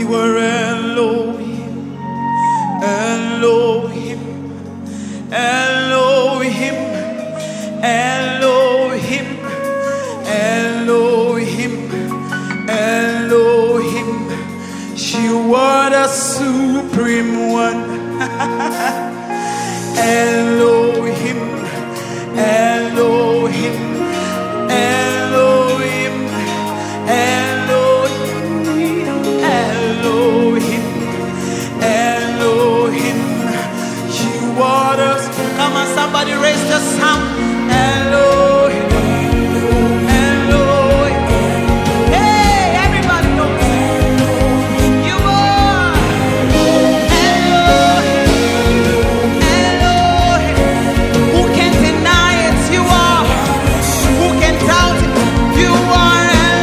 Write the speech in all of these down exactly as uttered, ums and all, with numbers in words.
You are Elohim, Elohim, Elohim, Elohim, Elohim, Elohim. You are the supreme one. Elohim, Elohim, Elohim, Elohim, Elohim, Elohim. You are the. Come on, somebody raise the sound. Elohim, Elohim. Hey, everybody knows you are Elohim, Elohim. Who can deny it? You are. Who can doubt it? You are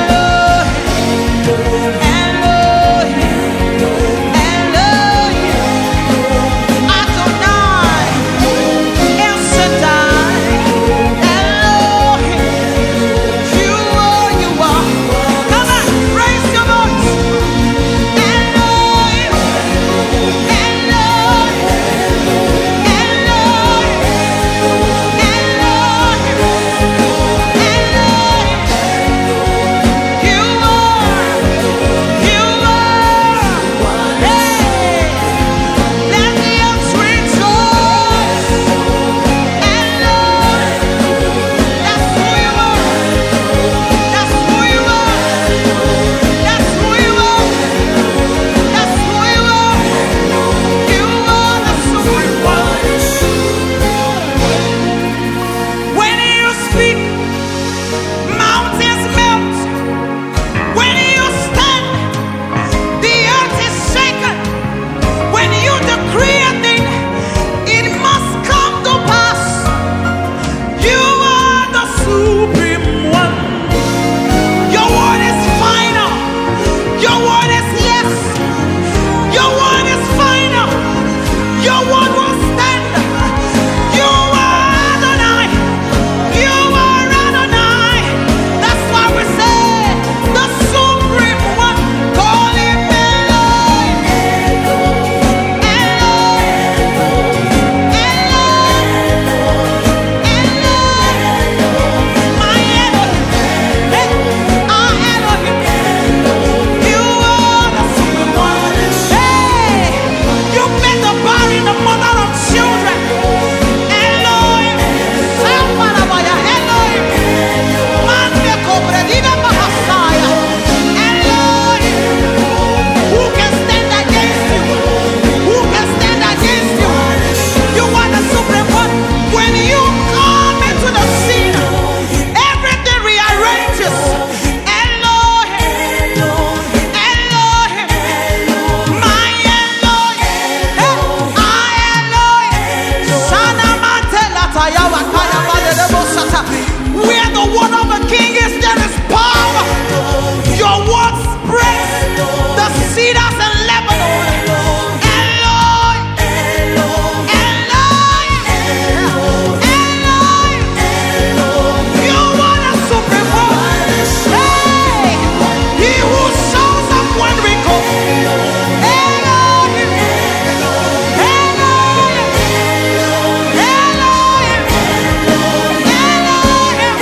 Elohim, Elohim, Elohim, Adonai, El Shaddai, Elohim. You are, you are. Come on, raise your voice. Elohim, Elohim, when you speak, mountains melt. When you stand, the earth is shaken. When you decree a thing, it must come to pass. You are the supreme one. Your word is final. Your word is yes. Your word is final. Your word will stand. You are Adonai. You are Adonai. That's why we say the supreme one. Call him Elohim. Elohim. Elohim. My Elohim. Hey, our Elohim. You are the supreme one. Hey, you made the barren the mother of children. Elohim. Samparabaya. Elohim. Mande Kobrediva Mahasaya. Elohim. Who can stand against you? Who can stand against you? You are the supreme one. When you come into the scene, everything rearranges. Elohim. Elohim. My Elohim. Hey, our Elohim. Shana Mantela Tayawa Kaya Badebo Sata. Where the word of a king is, there is power. Your word spreads the cedars in Lebanon. Elohim. Elohim. Elohim. You are the supreme one. Hey, he who shows up when we go. Elohim. Elohim. Elohim. Elohim.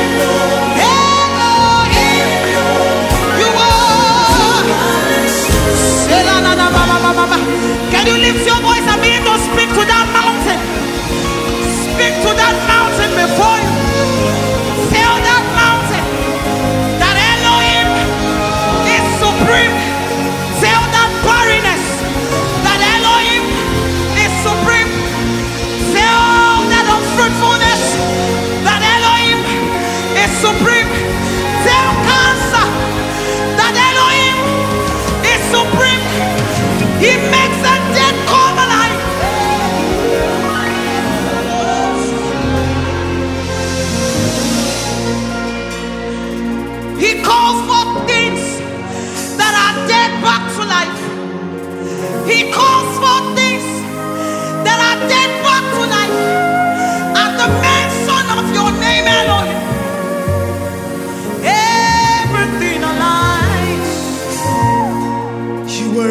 Elohim. You are. Selanana mama mama mama. Can you lift your voice and begin to speak to that mountain? Speak to that mountain before you. Tell that mountain that Elohim is supreme. Tell that barrenness that Elohim is supreme. Tell that unfruitfulness that Elohim is supreme. Tell cancer that Elohim is supreme. He makes the dead come alive. He calls for things that are dead back to life. He calls for things that are dead back to life. At the mention of your name, Elohim, everything alive. You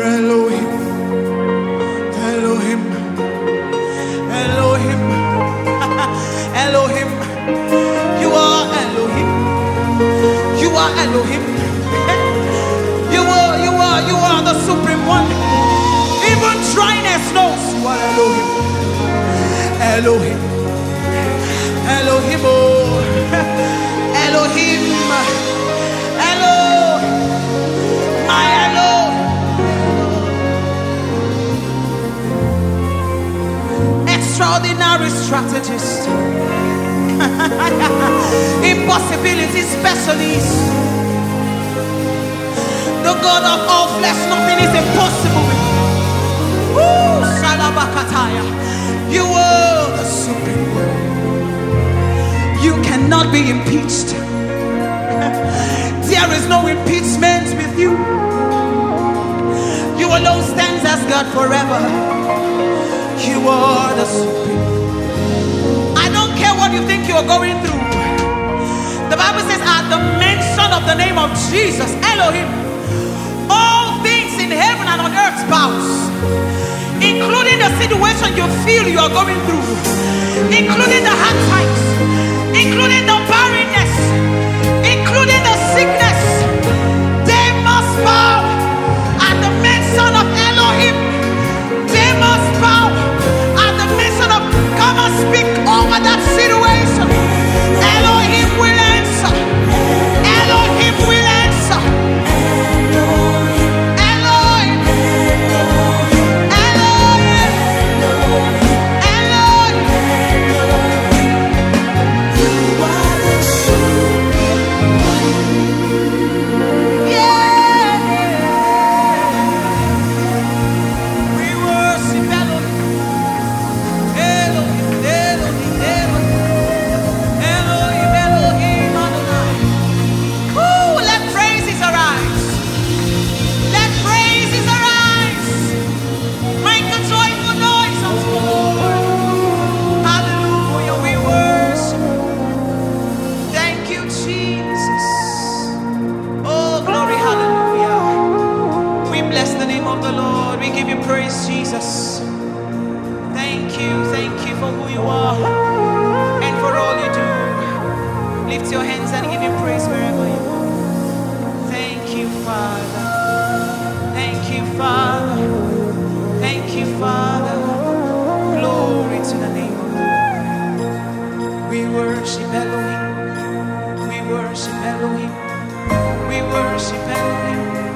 are Elohim. You are, you are, you are the supreme one. Even dryness knows you are Elohim. Elohim. Elohim. Oh. Elohim. Elo. My Elo. Extraordinary strategist. Impossibility specialist. The God of all flesh, nothing is impossible with you. Woo, Salabakataya. You are the supreme one. You cannot be impeached. There is no impeachment with you. You alone stands as God forever. You are the supreme. I don't care what you think you are going through. The Bible says at the mention of the name of Jesus, Elohim, all things in heaven and on earth bows, including the situation you feel you are going through, including the hard times, including the barrenness, including the sickness. They must bow at the mention of Elohim. They must bow at the mention of, come and speak over that situation. Elohim will answer. Elohim will answer. Elohim. Elohim. Elohim. You are the supreme. Yeah. We worship Elohim. Elohim. Elohim. Elohim. Elohim. Elohim. Adonai. Ooh, let praises arise. Let praises arise. Make a joyful noise unto the Lord. Hallelujah. We worship. Thank you, Jesus. Oh, glory. Hallelujah. We bless the name of the Lord. We give you praise, Jesus. Thank you. Thank you for who you are and for all you do. Lift your hands and give him praise wherever you are. Thank you, Father. Thank you, Father. Thank you, Father. Glory to the name of the Lord. We worship Elohim. We worship Elohim. We worship Elohim.